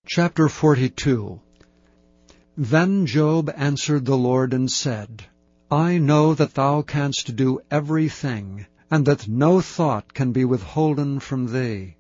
Chapter 42. Then Job answered the Lord and said, I know that thou canst do everything, and that no thought can be withholden from thee.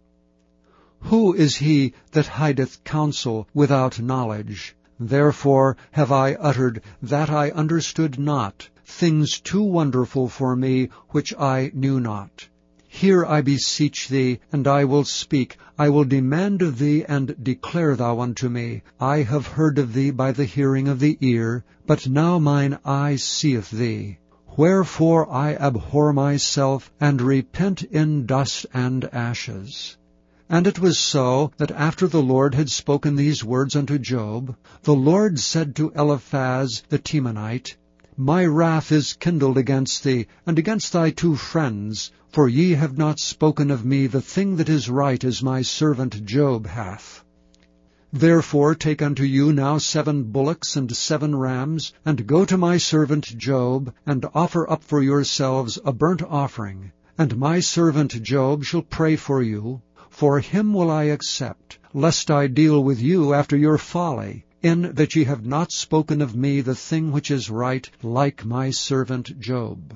Who is he that hideth counsel without knowledge? Therefore have I uttered that I understood not, things too wonderful for me which I knew not. Hear, I beseech thee, and I will speak. I will demand of thee, and declare thou unto me. I have heard of thee by the hearing of the ear, but now mine eye seeth thee. Wherefore I abhor myself, and repent in dust and ashes. And it was so, that after the Lord had spoken these words unto Job, the Lord said to Eliphaz the Temanite, My wrath is kindled against thee, and against thy 2 friends, for ye have not spoken of me the thing that is right as my servant Job hath. Therefore take unto you now 7 bullocks and 7 rams, and go to my servant Job, and offer up for yourselves a burnt offering. And my servant Job shall pray for you, for him will I accept, lest I deal with you after your folly, in that ye have not spoken of me the thing which is right, like my servant Job.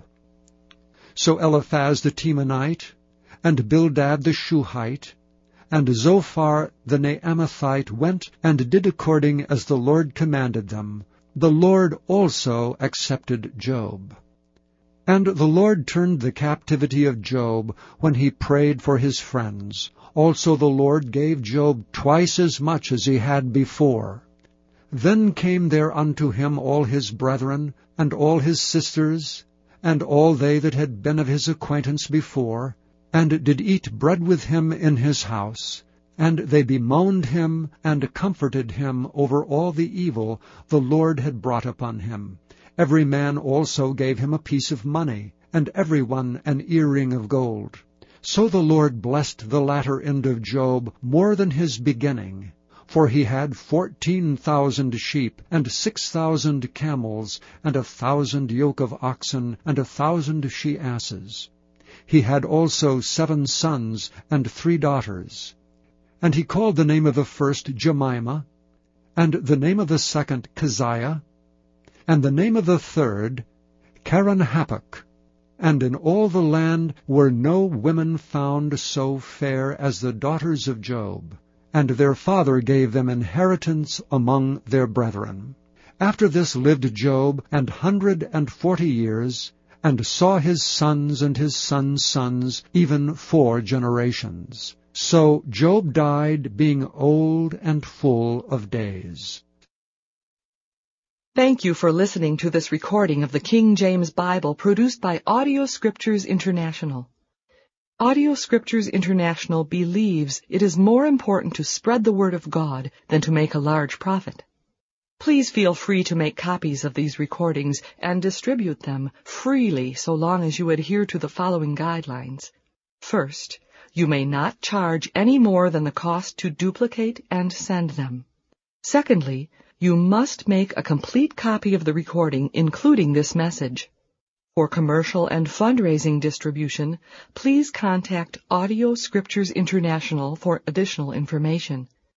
So Eliphaz the Temanite, and Bildad the Shuhite, and Zophar the Naamathite went and did according as the Lord commanded them. The Lord also accepted Job. And the Lord turned the captivity of Job when he prayed for his friends. Also the Lord gave Job twice as much as he had before. Then came there unto him all his brethren, and all his sisters, and all they that had been of his acquaintance before, and did eat bread with him in his house. And they bemoaned him, and comforted him over all the evil the Lord had brought upon him. Every man also gave him a piece of money, and every one an earring of gold. So the Lord blessed the latter end of Job more than his beginning. For he had 14,000 sheep, and 6,000 camels, and 1,000 yoke of oxen, and 1,000 she-asses. He had also 7 sons, and 3 daughters. And he called the name of the first Jemimah, and the name of the second Keziah, and the name of the third Kerenhappuch. And in all the land were no women found so fair as the daughters of Job. And their father gave them inheritance among their brethren. After this lived Job 140 years, and saw his sons and his sons' sons, even 4 generations. So Job died, being old and full of days. Thank you for listening to this recording of the King James Bible produced by Audio Scriptures International. Audio Scriptures International believes it is more important to spread the Word of God than to make a large profit. Please feel free to make copies of these recordings and distribute them freely so long as you adhere to the following guidelines. First, you may not charge any more than the cost to duplicate and send them. Secondly, you must make a complete copy of the recording, including this message. For commercial and fundraising distribution, please contact Audio Scriptures International for additional information.